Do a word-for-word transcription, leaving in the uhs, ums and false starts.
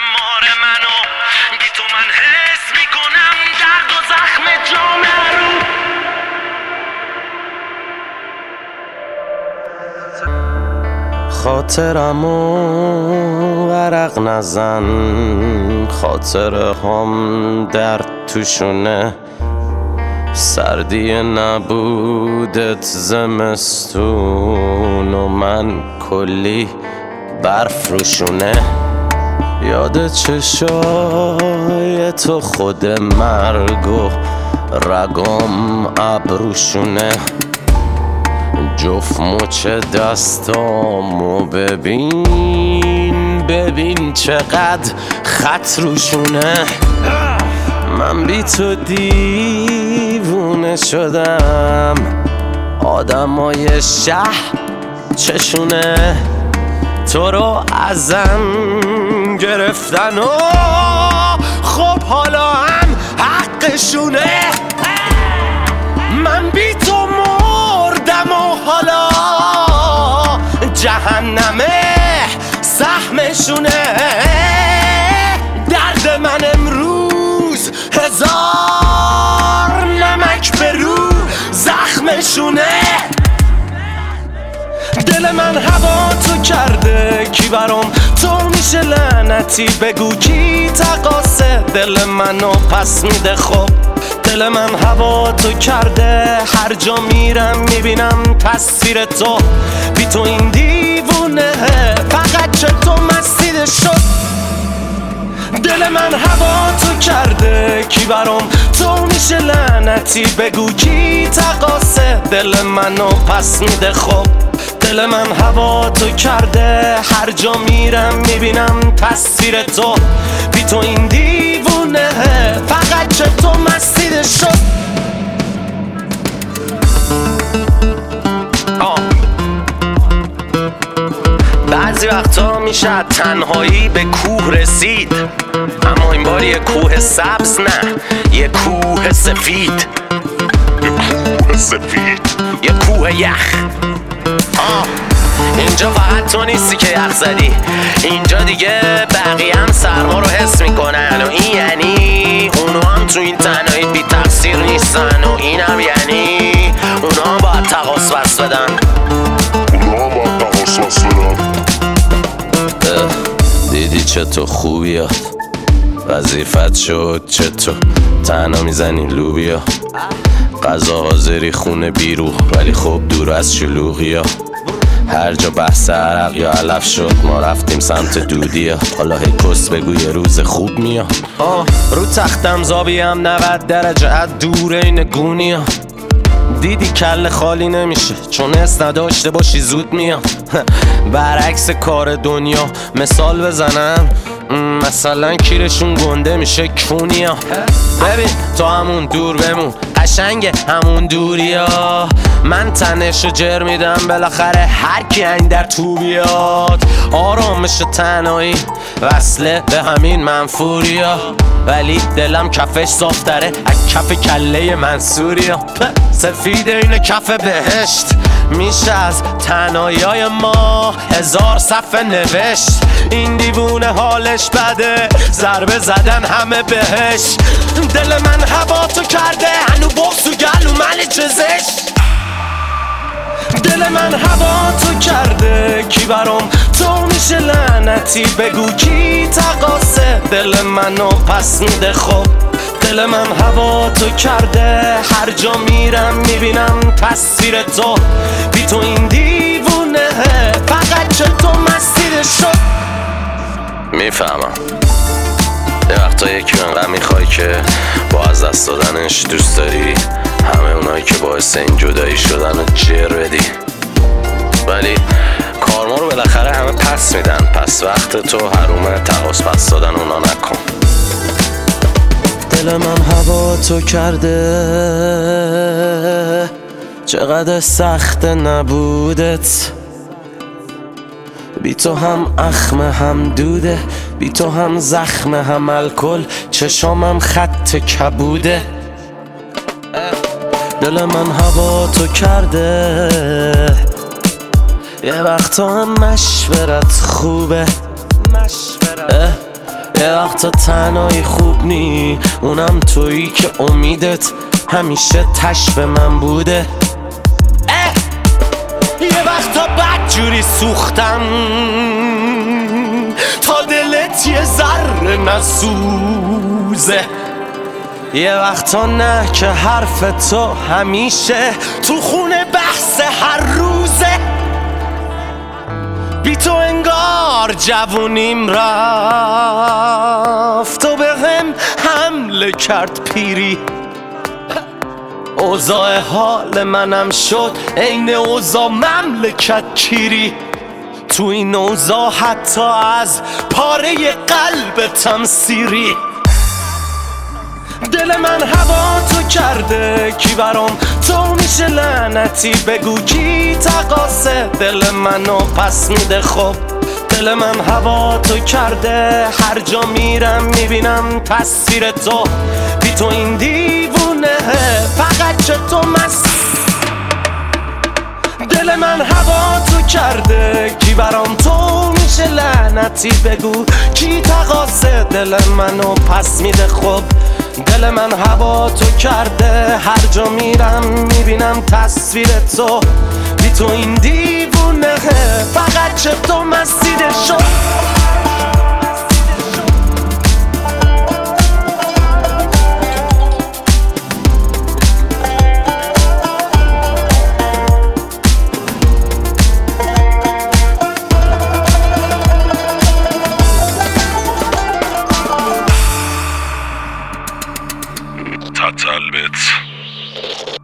مار منو بی تو من حس میکنم درد و زخم جامعه رو. خاطرمو ورق نزن، خاطره هم درد توشونه، سردی نبودت زمستون و من کلی برف روشونه. یاد چشای تو خود مرگ و رگام ابروشونه، جفت مچ دستامو ببین ببین چقدر خط روشونه. من بی تو دیوونه شدم، آدمای شهر چشونه تو رو ازم گرفتن و خب حالا هم حقشونه. من بی تو مردم و حالا جهنمه سهمشونه. درد من امروز هزار نمک به رو زخمشونه. دل من هوا تو کرده کی برام تو میشه لعنتی، بگو کی تقاسه دل منو پس میده. خب دل من هوا تو کرده، هر جا میرم میبینم تصویر تو، بی تو این دیوونه فقط چطور مسیده شد. دل من هوا تو کرده کی برام تو میشه لعنتی، بگو کی تقاسه دل منو پس میده. خب دل من هوا تو کرده، هر جا میرم میبینم تصویر تو، بی تو این دیوونه فقط چطور مسیده شد. بعضی وقتا میشه تنهایی به کوه رسید، اما این بار یه کوه سبز نه، یه کوه سفید. یه کوه سفید، یه کوه یخ. آه اینجا فقط تو نیستی که یخ زدی، اینجا دیگه بقیه هم سرما رو حس میکنن و این یعنی اونا هم تو این تنهایی بی تقصیر نیستن و این هم یعنی اونا هم باید تقاص بس بدن. اونا هم باید تقاص بس بدن. دیدی چطور خوبیات وظیفت شد، چطور تنها میزنی لوبیا، غذا حاضری خونه بیرو ولی خب دور از شلوغیا. هر جا بحث عرق یا علف شد ما رفتیم سمت دودیا، حالا هی کس بگو یه روز خوب میاد. آه رو تختم زابیم نود درجه از دور این گونیا، دیدی کل خالی نمیشه چون اس نداشته باشی زود میام. برعکس کار دنیا مثال بزنم، مثلا کیرشون گنده میشه کونیا. ببین تو همون دور بمون قشنگ همون دوریا، من تنشو جر میدم بالاخره هر کی این در تو بیاد. آرامش تنهایی وصله به همین منفوریا، ولی دلم کفش صافتره از کف کله منصوریا. سفید این کف بهشت میشه از تنهایی های ما هزار صفحه نوشت. این دیوونه حالش بده ضربه زدن همه بهش. دل من هوا تو کرده هنو بغض و گلو من جزش. دل من هوا تو کرده کی برام تو میشه لعنتی، بگو کی تقاسه دل منو پس میده. خب دل من هوا تو کرده، هر جا میرم میبینم تصویر تو، بی تو این دیوونه فقط چطور مسیده شد. میفهمم یه وقتا یکی انقدر میخوای که با از دست دادنش دوست داری همه اونایی که باعث این جدایی شدن رو جر بدی، ولی کارما رو بالاخره همه پس میدن، پس وقت تو حرومه تقاص پس دادن اونا نکن. دل من هوا تو کرده چقدر سخت نبودت، بی تو هم اخم هم دوده، بی تو هم زخم هم الکل، چشامم خط کبوده. دل من هوا تو کرده یه وقتا هم مشورت خوبه، یه وقتا تنهایی خوب نی، اونم تویی که امیدت همیشه تش به من بوده. اه یه وقتا بدجوری سوختم تا دلت یه ذره نسوزه. یه وقتا نه که حرف تو همیشه تو خونه بحث هر روزه. بی تو انگار جوونیم رفت و به هم حمله کرد پیری. اوضاع حال منم شد عین اوضاع مملکت کیری. تو این اوضاع حتی از پاره قلبتم سیری. دل من هوا تو کرده کی برام تو میشه لعنتی، بگو کی تقاسه دل منو پس میده. خب دل من هوا تو کرده، هر جا میرم میبینم تصویر تو. بی تو این دیوونه فقط چه تو مست. دل من هوا تو کرده کی برام تو میشه لعنتی، بگو کی تقاسه دل منو پس میده. خب دل من هوا تو کرده، هر جا میرم میبینم تصویر تو. بی تو این دیوونه فقط چه تو مسیده شد. تتلبت